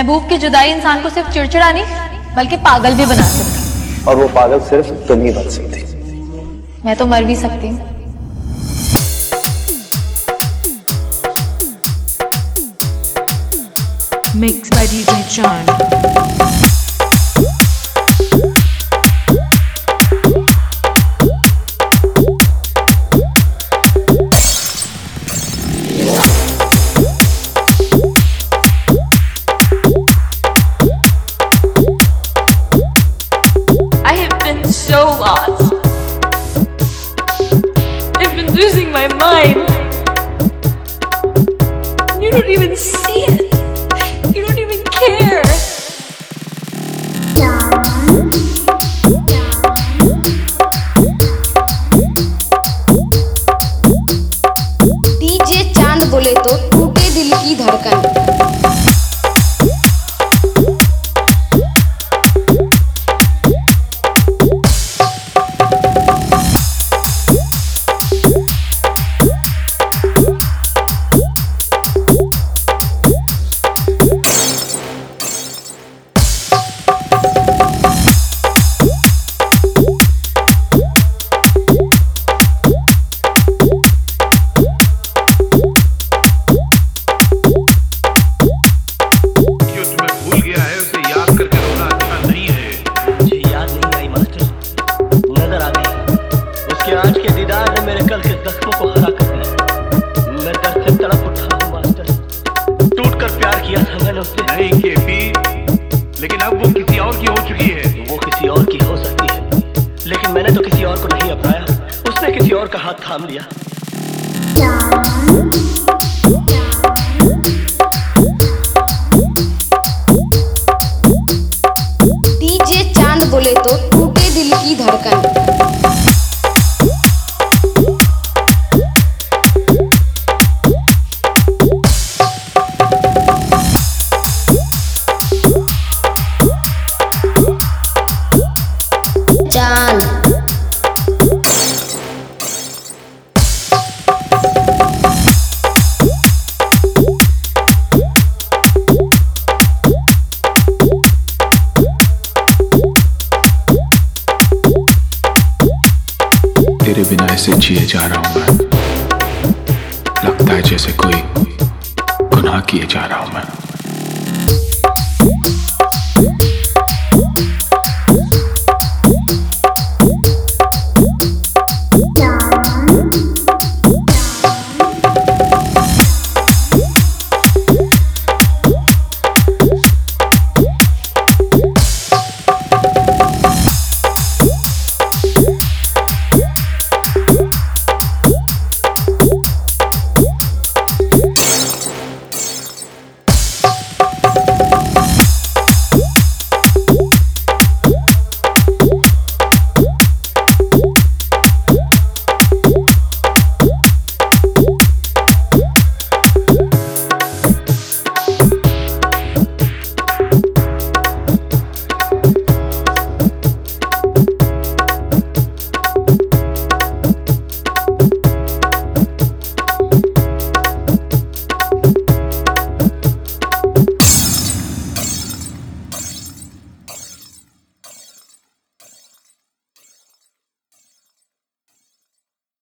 महबूब की जुदाई इंसान को सिर्फ चिड़चिड़ा नहीं बल्कि पागल भी बना सकती, और वो पागल सिर्फ तुम ही बन सकती। मैं तो मर भी सकती हूँ। Mixed by DJ John. I have been so lost. I've been losing my mind. You don't even see it. You don't even care. DJ Chand बोले तो टूटे दिल की धड़कन। आज के दीदार ने मेरे कल के जख्मों को हरा कर दिया। मैं दर्द से तड़प उठा हूँ मास्टर, टूट कर प्यार किया था मैंने उससे। नहीं केपी, लेकिन अब वो किसी और की हो चुकी है। वो किसी और की हो सकती है, लेकिन मैंने तो किसी और को नहीं अपनाया, उसने किसी और का हाथ थाम लिया। डीजे चांद बोले तो टूटे दिल की धड़कन। चांद तेरे बिना ऐसे जिए जा रहा हूं मैं, लगता है जैसे कोई गुनाह किए जा रहा हूं मैं।